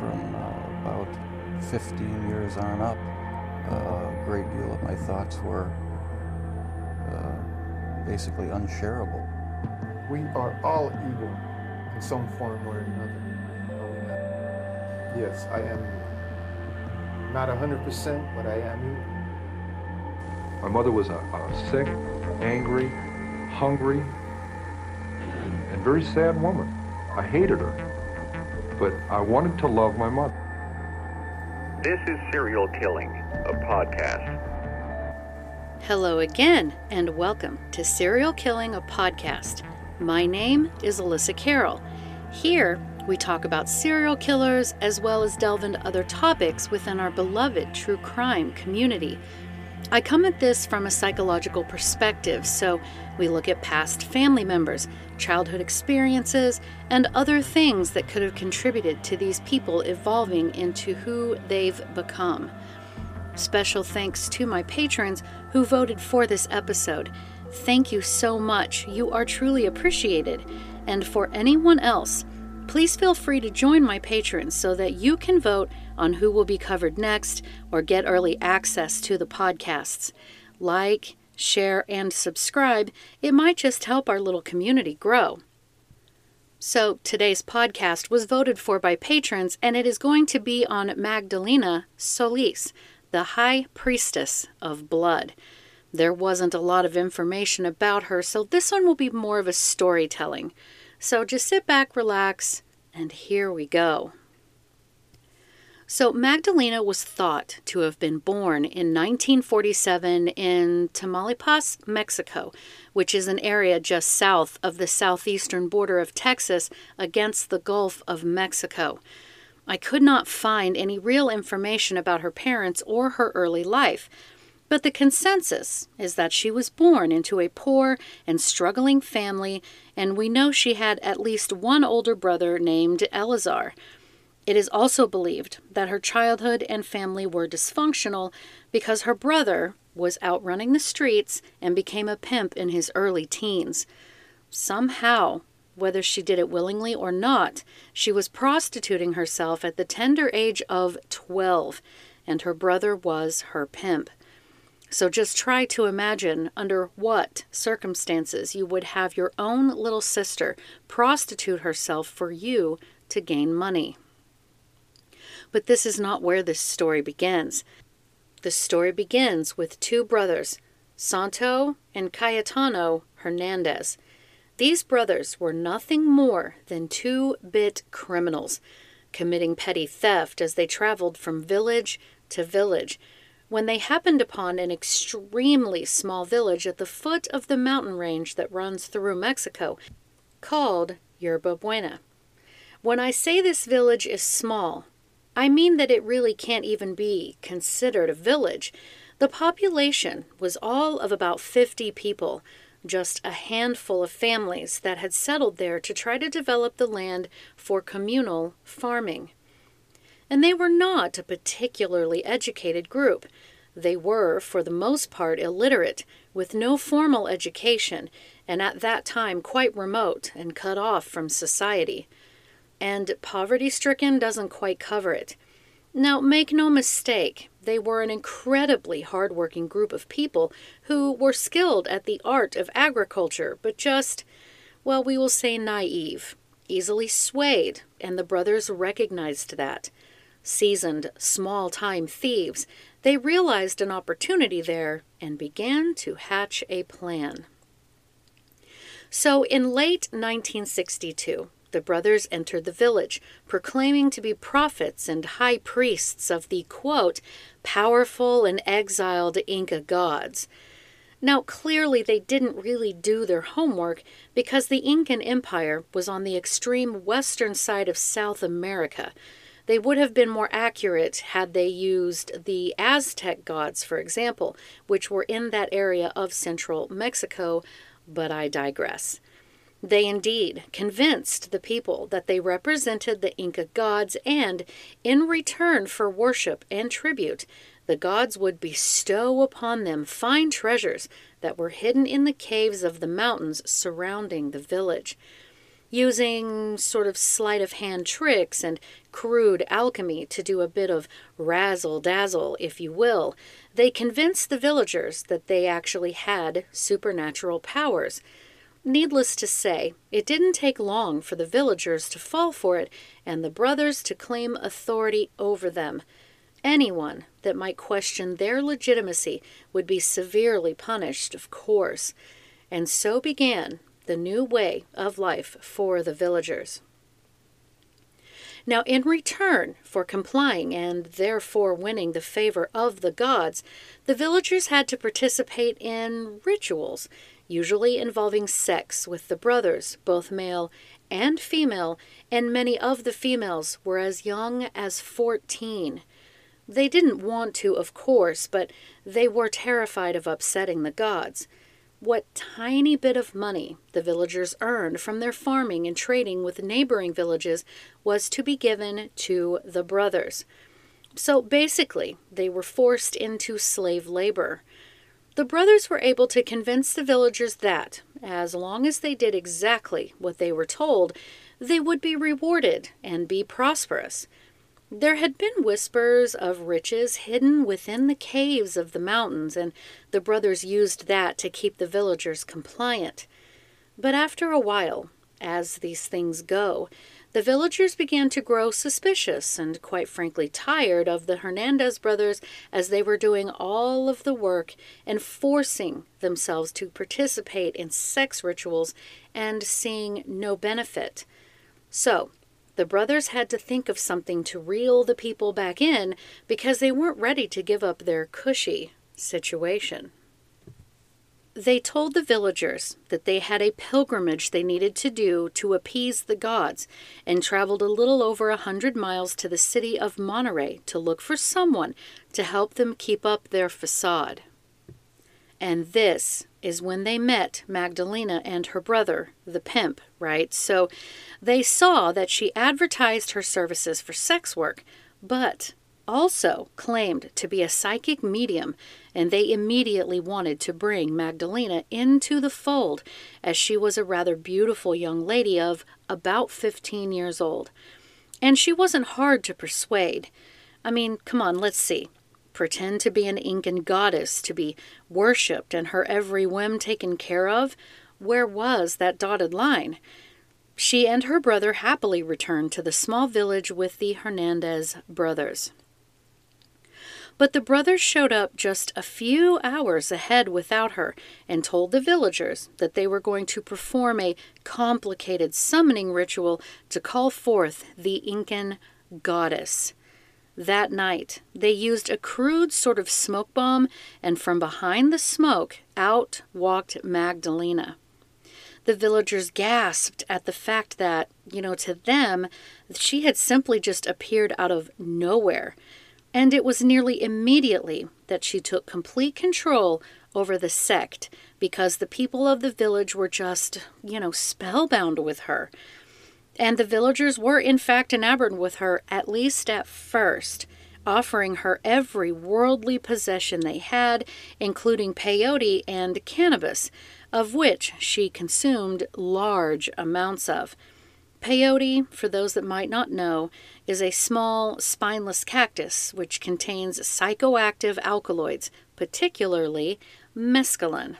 from about 15 years on up, a great deal of my thoughts were basically unshareable. We are all evil in some form or another. Yes, I am not 100%, but I am evil. My mother was a sick, angry, hungry, and very sad woman. I hated her, but I wanted to love my mother. This is Serial Killing, a podcast. Hello again, and welcome to Serial Killing, a podcast. My name is Alyssa Carroll. Here, we talk about serial killers as well as delve into other topics within our beloved true crime community. I come at this from a psychological perspective, so we look at past family members, childhood experiences, and other things that could have contributed to these people evolving into who they've become. Special thanks to my patrons who voted for this episode. Thank you so much. You are truly appreciated. And for anyone else, please feel free to join my patrons so that you can vote on who will be covered next or get early access to the podcasts. Like, share, and subscribe. It might just help our little community grow. So today's podcast was voted for by patrons, and it is going to be on Magdalena Solis, the High Priestess of Blood. There wasn't a lot of information about her, so this one will be more of a storytelling. So just sit back, relax, and here we go. So Magdalena was thought to have been born in 1947 in Tamaulipas, Mexico, which is an area just south of the southeastern border of Texas against the Gulf of Mexico. I could not find any real information about her parents or her early life, but the consensus is that she was born into a poor and struggling family, and we know she had at least one older brother named Eleazar. It is also believed that her childhood and family were dysfunctional because her brother was out running the streets and became a pimp in his early teens. Somehow, whether she did it willingly or not, she was prostituting herself at the tender age of 12, and her brother was her pimp. So just try to imagine under what circumstances you would have your own little sister prostitute herself for you to gain money. But this is not where this story begins. The story begins with two brothers, Santo and Cayetano Hernandez. These brothers were nothing more than two-bit criminals, committing petty theft as they traveled from village to village, when they happened upon an extremely small village at the foot of the mountain range that runs through Mexico, called Yerba Buena. When I say this village is small, I mean that it really can't even be considered a village. The population was all of about 50 people, just a handful of families that had settled there to try to develop the land for communal farming. And they were not a particularly educated group. They were, for the most part, illiterate, with no formal education, and at that time quite remote and cut off from society. And poverty-stricken doesn't quite cover it. Now, make no mistake, they were an incredibly hard-working group of people who were skilled at the art of agriculture, but just, well, we will say naive, easily swayed, and the brothers recognized that. Seasoned, small-time thieves, they realized an opportunity there and began to hatch a plan. So in late 1962, the brothers entered the village, proclaiming to be prophets and high priests of the, quote, powerful and exiled Inca gods. Now, clearly they didn't really do their homework because the Incan Empire was on the extreme western side of South America. They would have been more accurate had they used the Aztec gods, for example, which were in that area of central Mexico, but I digress. They indeed convinced the people that they represented the Inca gods, and in return for worship and tribute, the gods would bestow upon them fine treasures that were hidden in the caves of the mountains surrounding the village. using sort of sleight of hand tricks and crude alchemy to do a bit of razzle-dazzle, if you will. They convinced the villagers that they actually had supernatural powers. Needless to say, it didn't take long for the villagers to fall for it and the brothers to claim authority over them. Anyone that might question their legitimacy would be severely punished, of course. And so began the new way of life for the villagers. Now, in return for complying and therefore winning the favor of the gods, the villagers had to participate in rituals, usually involving sex with the brothers, both male and female, and many of the females were as young as 14. They didn't want to, of course, but they were terrified of upsetting the gods. What tiny bit of money the villagers earned from their farming and trading with neighboring villages was to be given to the brothers. So basically, they were forced into slave labor. The brothers were able to convince the villagers that, as long as they did exactly what they were told, they would be rewarded and be prosperous. There had been whispers of riches hidden within the caves of the mountains, and the brothers used that to keep the villagers compliant. But after a while, as these things go, the villagers began to grow suspicious and, quite frankly, tired of the Hernandez brothers as they were doing all of the work and forcing themselves to participate in sex rituals and seeing no benefit. So, the brothers had to think of something to reel the people back in because they weren't ready to give up their cushy situation. They told the villagers that they had a pilgrimage they needed to do to appease the gods and traveled a little over 100 miles to the city of Monterey to look for someone to help them keep up their facade. And this is when they met Magdalena and her brother, the pimp, right? So they saw that she advertised her services for sex work, but also claimed to be a psychic medium, and they immediately wanted to bring Magdalena into the fold, as she was a rather beautiful young lady of about 15 years old. And she wasn't hard to persuade. I mean, come on, let's see. Pretend to be an Incan goddess, to be worshipped and her every whim taken care of? Where was that dotted line? She and her brother happily returned to the small village with the Hernandez brothers. But the brothers showed up just a few hours ahead without her and told the villagers that they were going to perform a complicated summoning ritual to call forth the Incan goddess. That night, they used a crude sort of smoke bomb, and from behind the smoke, out walked Magdalena. The villagers gasped at the fact that, to them, she had simply just appeared out of nowhere. And it was nearly immediately that she took complete control over the sect because the people of the village were just, spellbound with her. And the villagers were in fact enamored with her, at least at first, offering her every worldly possession they had, including peyote and cannabis, of which she consumed large amounts of. Peyote, for those that might not know, is a small, spineless cactus which contains psychoactive alkaloids, particularly mescaline.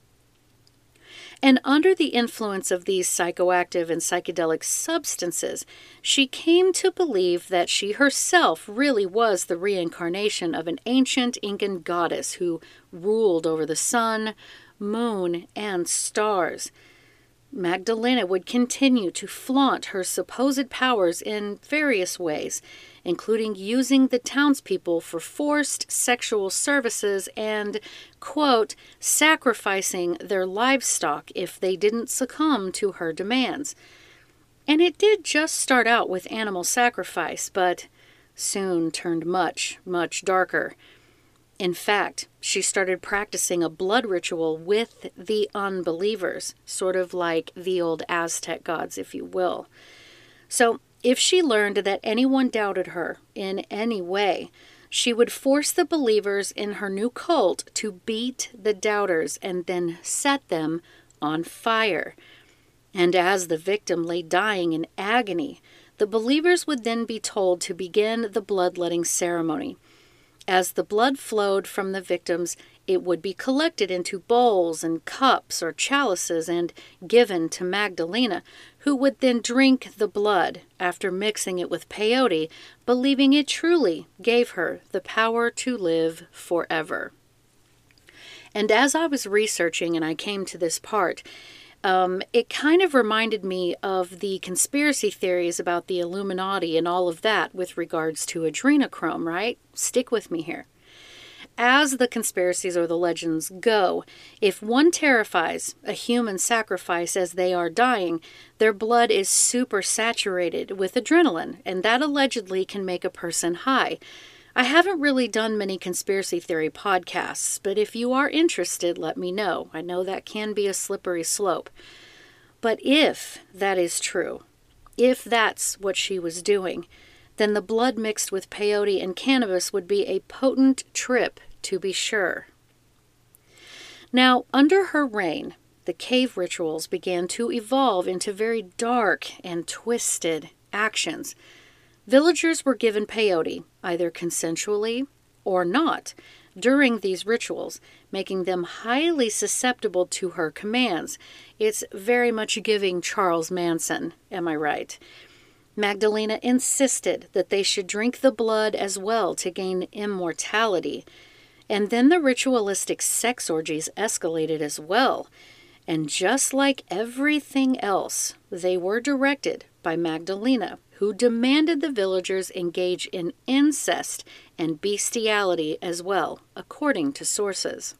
And under the influence of these psychoactive and psychedelic substances, she came to believe that she herself really was the reincarnation of an ancient Incan goddess who ruled over the sun, moon, and stars. Magdalena would continue to flaunt her supposed powers in various ways, including using the townspeople for forced sexual services and, quote, sacrificing their livestock if they didn't succumb to her demands. And it did just start out with animal sacrifice, but soon turned much, much darker. In fact, she started practicing a blood ritual with the unbelievers, sort of like the old Aztec gods, if you will. So, if she learned that anyone doubted her in any way, she would force the believers in her new cult to beat the doubters and then set them on fire. And as the victim lay dying in agony, the believers would then be told to begin the bloodletting ceremony. As the blood flowed from the victims, it would be collected into bowls and cups or chalices and given to Magdalena, who would then drink the blood after mixing it with peyote, believing it truly gave her the power to live forever. And as I was researching and I came to this part, it kind of reminded me of the conspiracy theories about the Illuminati and all of that with regards to adrenochrome, right? Stick with me here. As the conspiracies or the legends go, if one terrifies a human sacrifice as they are dying, their blood is super saturated with adrenaline, and that allegedly can make a person high. I haven't really done many conspiracy theory podcasts, but if you are interested, let me know. I know that can be a slippery slope. But if that is true, if that's what she was doing, then the blood mixed with peyote and cannabis would be a potent trip, to be sure. Now, under her reign, the cave rituals began to evolve into very dark and twisted actions. Villagers were given peyote, either consensually or not, during these rituals, making them highly susceptible to her commands. It's very much giving Charles Manson, am I right? Magdalena insisted that they should drink the blood as well to gain immortality. And then the ritualistic sex orgies escalated as well. And just like everything else, they were directed by Magdalena, who demanded the villagers engage in incest and bestiality as well, according to sources.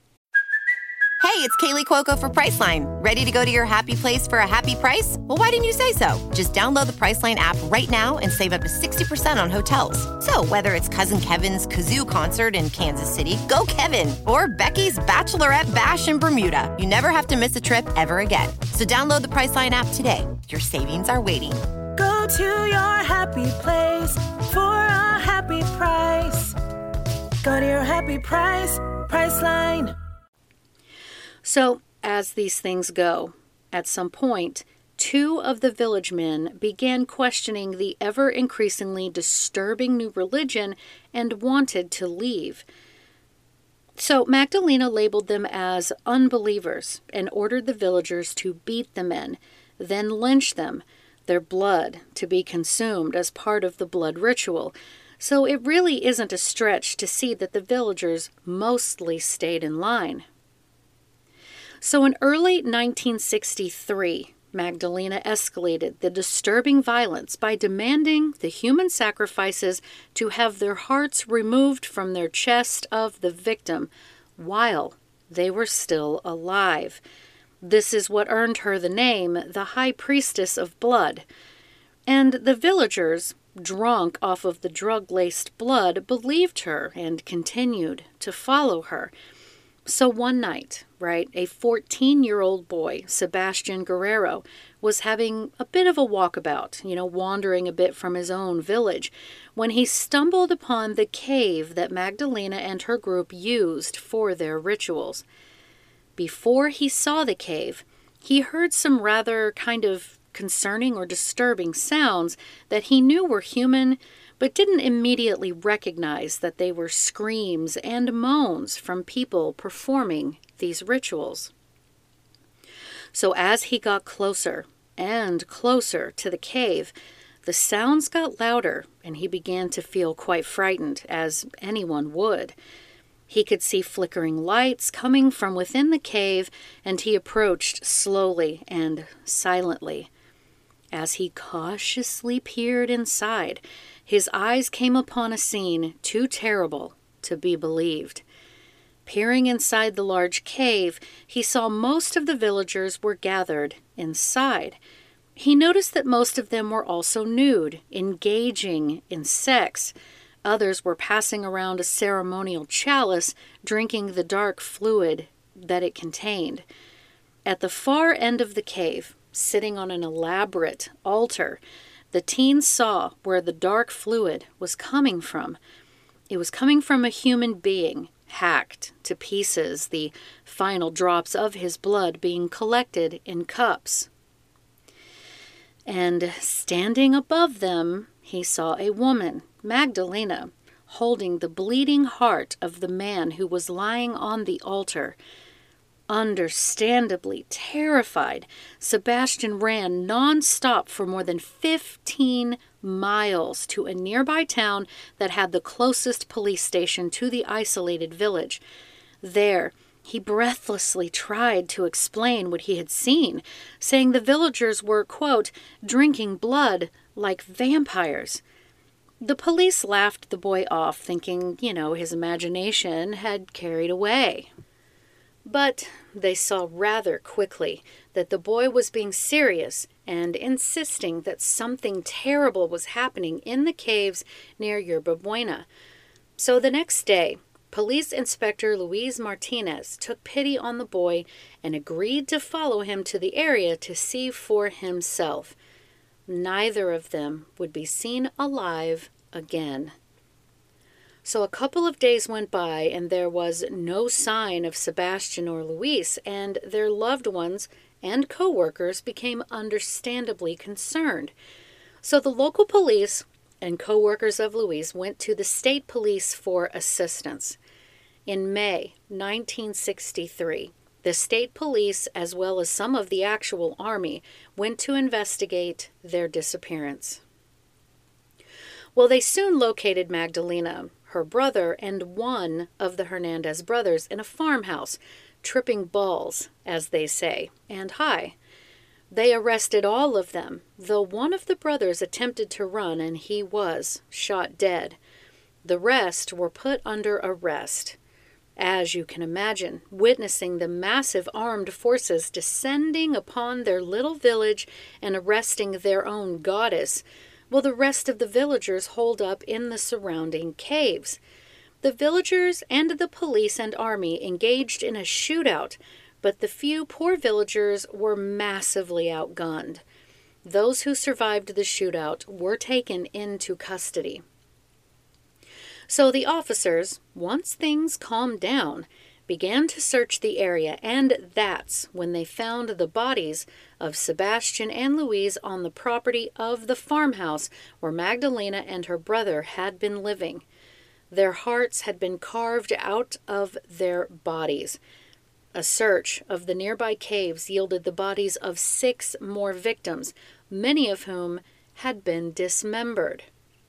Hey, it's Kaylee Cuoco for Priceline. Ready to go to your happy place for a happy price? Well, why didn't you say so? Just download the Priceline app right now and save up to 60% on hotels. So whether it's Cousin Kevin's Kazoo Concert in Kansas City, go Kevin, or Becky's Bachelorette Bash in Bermuda, you never have to miss a trip ever again. So download the Priceline app today. Your savings are waiting. Go to your happy place for a happy price. Go to your happy price, Priceline. So, as these things go, at some point, 2 of the village men began questioning the ever-increasingly disturbing new religion and wanted to leave. So Magdalena labeled them as unbelievers and ordered the villagers to beat the men, then lynch them, their blood to be consumed as part of the blood ritual. So it really isn't a stretch to see that the villagers mostly stayed in line. So in early 1963, Magdalena escalated the disturbing violence by demanding the human sacrifices to have their hearts removed from their chest of the victim while they were still alive. This is what earned her the name, the High Priestess of Blood. And the villagers, drunk off of the drug-laced blood, believed her and continued to follow her. So one night, a 14-year-old boy, Sebastian Guerrero, was having a bit of a walkabout, wandering a bit from his own village, when he stumbled upon the cave that Magdalena and her group used for their rituals. Before he saw the cave, he heard some rather kind of concerning or disturbing sounds that he knew were human, but didn't immediately recognize that they were screams and moans from people performing these rituals. So as he got closer and closer to the cave, the sounds got louder and he began to feel quite frightened, as anyone would. He could see flickering lights coming from within the cave, and he approached slowly and silently. As he cautiously peered inside, his eyes came upon a scene too terrible to be believed. Peering inside the large cave, he saw most of the villagers were gathered inside. He noticed that most of them were also nude, engaging in sex. Others were passing around a ceremonial chalice, drinking the dark fluid that it contained. At the far end of the cave, sitting on an elaborate altar, the teens saw where the dark fluid was coming from. It was coming from a human being, hacked to pieces, the final drops of his blood being collected in cups and standing above them, he saw a woman, Magdalena, holding the bleeding heart of the man who was lying on the altar. Understandably terrified, Sebastian ran non-stop for more than 15 miles to a nearby town that had the closest police station to the isolated village. There, he breathlessly tried to explain what he had seen, saying the villagers were, quote, drinking blood like vampires. The police laughed the boy off, thinking, his imagination had carried away. But they saw rather quickly that the boy was being serious and insisting that something terrible was happening in the caves near Yerba Buena. So the next day, Police Inspector Luis Martinez took pity on the boy and agreed to follow him to the area to see for himself. Neither of them would be seen alive again. So a couple of days went by and there was no sign of Sebastian or Luis, and their loved ones and co-workers became understandably concerned. So the local police and co-workers of Luis went to the state police for assistance. In May 1963, the state police, as well as some of the actual army, went to investigate their disappearance. Well, they soon located Magdalena, her brother, and one of the Hernandez brothers in a farmhouse, tripping balls, as they say, and high. They arrested all of them, though one of the brothers attempted to run and he was shot dead. The rest were put under arrest. As you can imagine, witnessing the massive armed forces descending upon their little village and arresting their own goddess, while the rest of the villagers holed up in the surrounding caves. The villagers and the police and army engaged in a shootout, but the few poor villagers were massively outgunned. Those who survived the shootout were taken into custody. So the officers, once things calmed down, began to search the area, and that's when they found the bodies of Sebastian and Luis on the property of the farmhouse where Magdalena and her brother had been living. Their hearts had been carved out of their bodies. A search of the nearby caves yielded the bodies of 6 more victims, many of whom had been dismembered.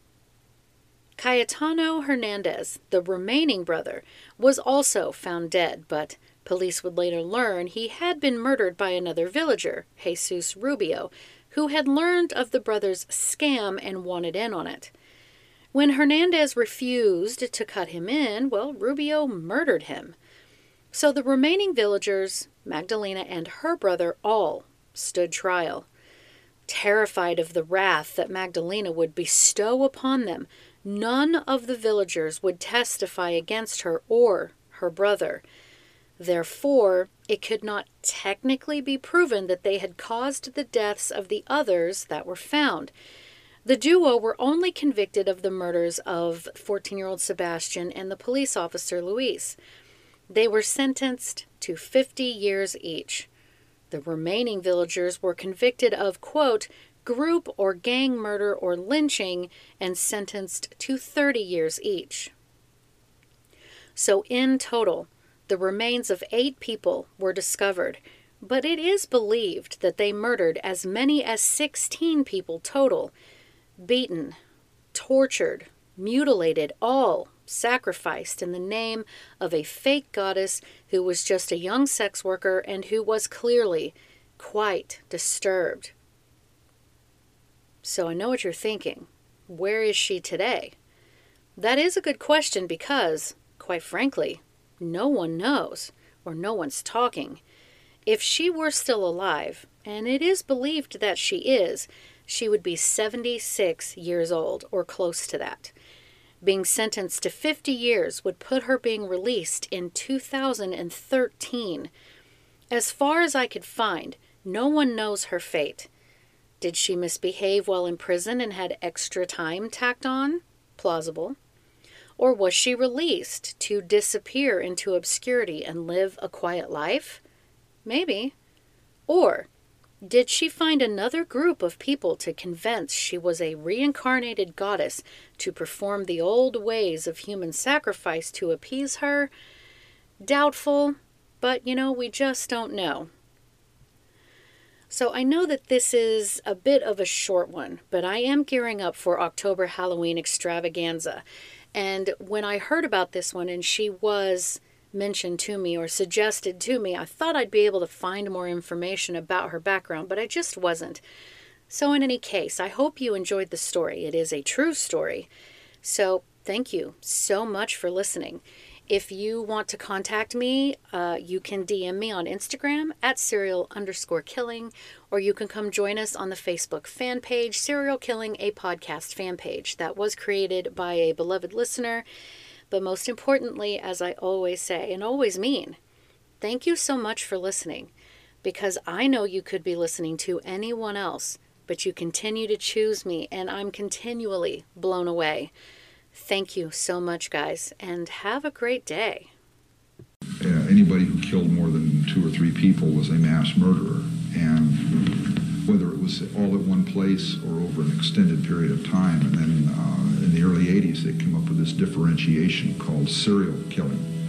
Cayetano Hernandez, the remaining brother, was also found dead, but police would later learn he had been murdered by another villager, Jesus Rubio, who had learned of the brothers' scam and wanted in on it. When Hernandez refused to cut him in, Rubio murdered him. So the remaining villagers, Magdalena and her brother, all stood trial. Terrified of the wrath that Magdalena would bestow upon them, none of the villagers would testify against her or her brother. Therefore, it could not technically be proven that they had caused the deaths of the others that were found. The duo were only convicted of the murders of 14-year-old Sebastian and the police officer Luis. They were sentenced to 50 years each. The remaining villagers were convicted of, quote, group or gang murder or lynching and sentenced to 30 years each. So in total, the remains of 8 people were discovered, but it is believed that they murdered as many as 16 people total, beaten, tortured, mutilated, all sacrificed in the name of a fake goddess who was just a young sex worker and who was clearly quite disturbed. So I know what you're thinking. Where is she today? That is a good question because, quite frankly, no one knows, or no one's talking. If she were still alive, and it is believed that she is, she would be 76 years old, or close to that. Being sentenced to 50 years would put her being released in 2013. As far as I could find, no one knows her fate. Did she misbehave while in prison and had extra time tacked on? Plausible. Or was she released to disappear into obscurity and live a quiet life? Maybe. Or Did she find another group of people to convince she was a reincarnated goddess to perform the old ways of human sacrifice to appease her? Doubtful, but we just don't know. So I know that this is a bit of a short one, but I am gearing up for October Halloween extravaganza. And when I heard about this one and she was mentioned to me or suggested to me, I thought I'd be able to find more information about her background, but I just wasn't. So in any case, I hope you enjoyed the story. It is a true story. So thank you so much for listening. If you want to contact me, you can DM me on Instagram at serial_killing, or you can come join us on the Facebook fan page, Serial Killing, a podcast fan page that was created by a beloved listener. But most importantly, as I always say and always mean, thank you so much for listening, because I know you could be listening to anyone else, but you continue to choose me, and I'm continually blown away. Thank you so much, guys, and have a great day. Anybody who killed more than 2 or 3 people was a mass murderer, and whether it was all at one place or over an extended period of time. And then in the early 80s, they came up with this differentiation called serial killing.